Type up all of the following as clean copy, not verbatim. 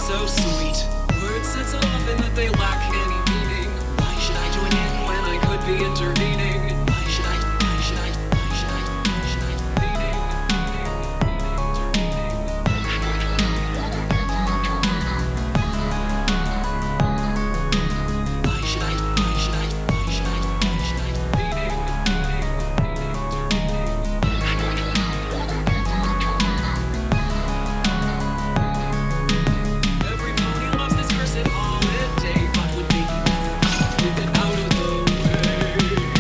so sweet. Words said so often that they lack any meaning. Why should I join in when I could be intervening? Why should I, why should I, why should I, why should I, leading, intervening? Why should I, why should I, why should I, why should I, leading, every pony loves this cursed holiday, but would make you move it out of the way.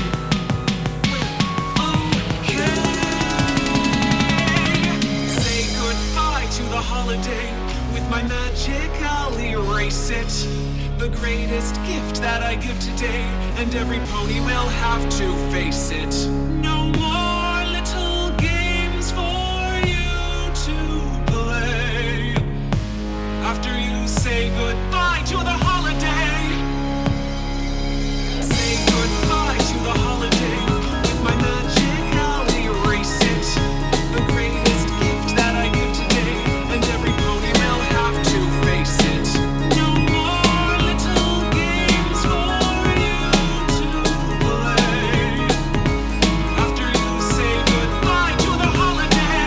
Okay, say goodbye to the holiday. With my magic, I'll erase it. The greatest gift that I give today, and every pony will have to face it. No more little games for you to play. After you say goodbye to the holiday, say goodbye to the holiday. With my magic, I'll erase it. The greatest gift that I give today, and every pony will have to face it. No more little games for you to play. After you say goodbye to the holiday.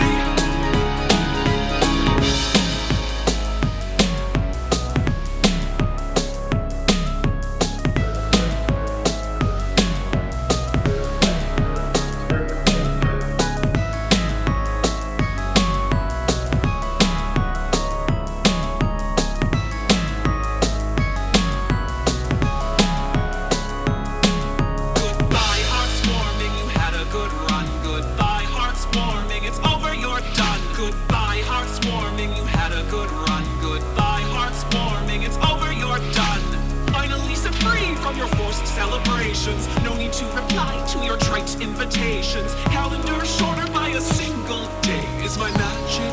Goodbye, hearts warming, you had a good run. Goodbye, hearts warming, it's over, you're done. Goodbye, hearts warming, you had a good run. Goodbye, hearts warming, it's over, you're done. Finally set free from your forced celebrations. No need to reply to your trite invitations. Calendar shorter by a single day. Is my magic